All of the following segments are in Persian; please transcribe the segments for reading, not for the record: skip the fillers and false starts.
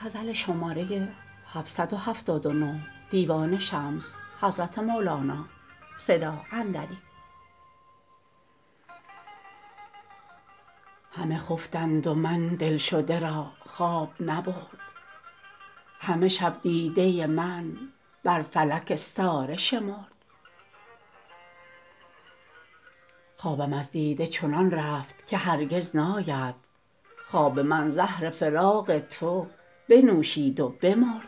همه خفتند و من دلشده را خواب نبرد، همه شب دیده من بر فلک استاره شمرد. خوابم از دیده چنان رفت که هرگز ناید، خواب من زهر فراق تو بنوشید و بمرد.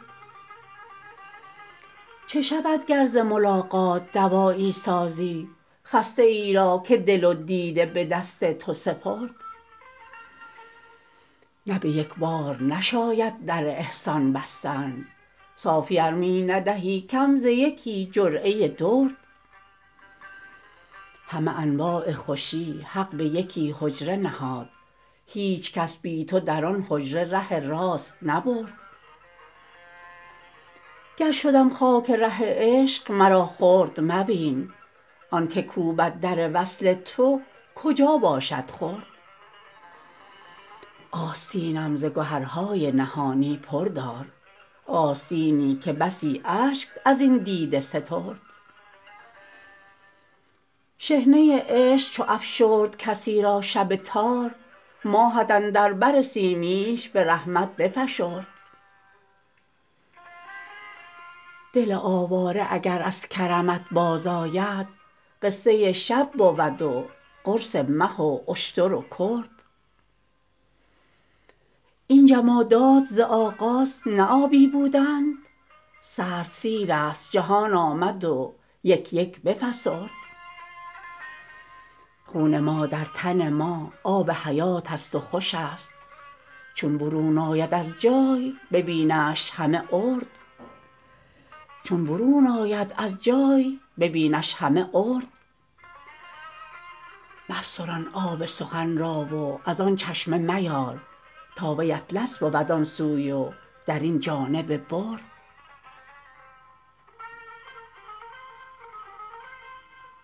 چه شود گر ز ملاقات دوایی سازی خسته ای را که دل و دیده به دست تو سپرد؟ نه به یک بار نشاید در احسان بستن، صافی ار می ندهی کم ز یکی جرعه درد. همه انواع خوشی حق به یکی حجره نهاد، هیچ کس بی تو در آن حجره ره راست نبرد. گر شدم خاک ره عشق مرا خرد مبین، آن که کوبد در وصل تو کجا باشد خرد. آستینم ز گهرهای نهانی پر دار، آستینی که بسی اشک از این دیده سترد. شحنه عشق چو افشرد کسی را شب تار، ماهت اندر بر سیمینش به رحمت بفشرد. دل آواره اگر از کرمت بازآید، قصه شب بود و قرص مه و اشتر و کرد. این جمادات ز آغاز نه آبی بودند؟ سردسیرست جهان آمد و یک یک بفسرد. خون ما در تن ما آب حیاتست و خوشست، چون برون آید از جای ببینیش همه ارد. چون برون آید از جای ببینش همه ارد. مفسران آب سخن را و از آن چشمه میار، تا وی اطلس بود آن سوی و در این جانب برد.